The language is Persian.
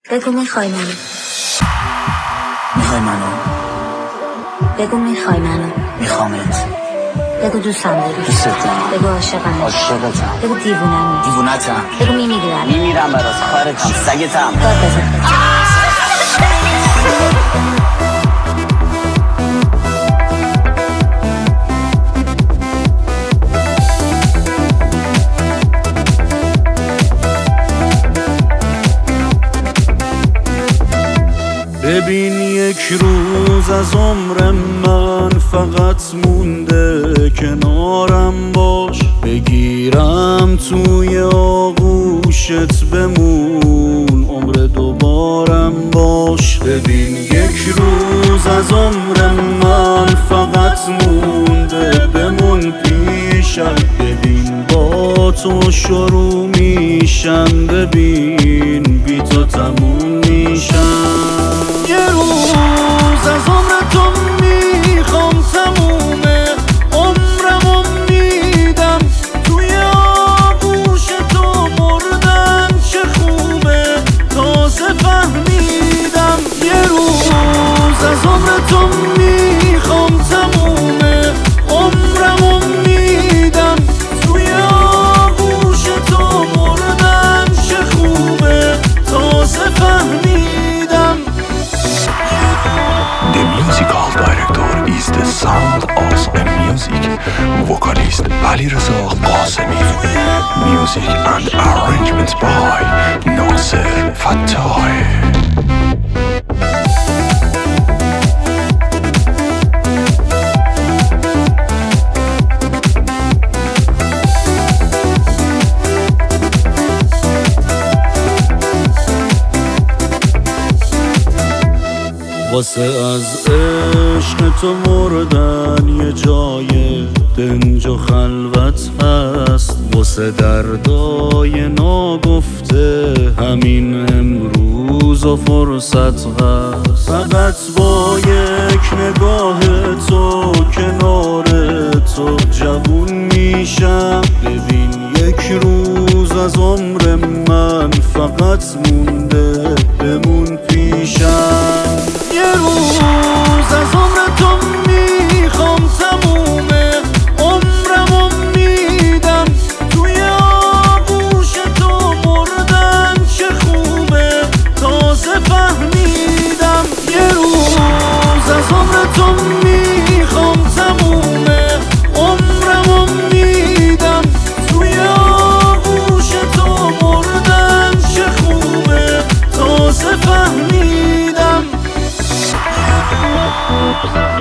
بگو میخوای منو. میخوای منو؟ بگو میخوای منو. میخوامت. بگو دوستم داری. دوست دارم. بگو عاشقم. عاشقتم. بگو دیوونم. دیوونتم. بگو میمیرم. میمیرم برات. خارتم. سگتم. داد بزن. ببین یک روز از عمر من فقط مونده، کنارم باش، بگیرم توی آغوشت بمون، عمر دوبارم باش. ببین یک روز از عمر من فقط مونده، بمون پیشم، ببین با تو شروع میشم، ببین بی تو تموم میشم. یه روز از عمر تو میخوام تمومه، عمرمو میدم توی آغوش تو، مردن چه خوبه تازه فهمیدم. یه روز از عمر تو میخوام تمومه، عمرمو میدم توی آغوش تو، مردن چه خوبه تازه فهمیدم. The musical director is the sound of a music. Vocalist Alireza Qasemi. Music and arrangements by Nasser Fattah. واسه از عشق تو مردن یه جای دنج و خلوت هست، واسه دردای ناگفته همین امروز و فرصت هست. فقط با یک نگاه تو کنار تو جوون میشم. ببین یک روز از عمر من فقط مونده، بمون پیشم. یه روز از عمر تو میخوام تمومه، عمرمو میدم توی آغوش تو، مردن چه خوبه تازه فهمیدم. یه روز از عمر تو میخوام تمومه، عمرمو میدم توی آغوش تو، مردن چه خوبه تازه فهمیدم.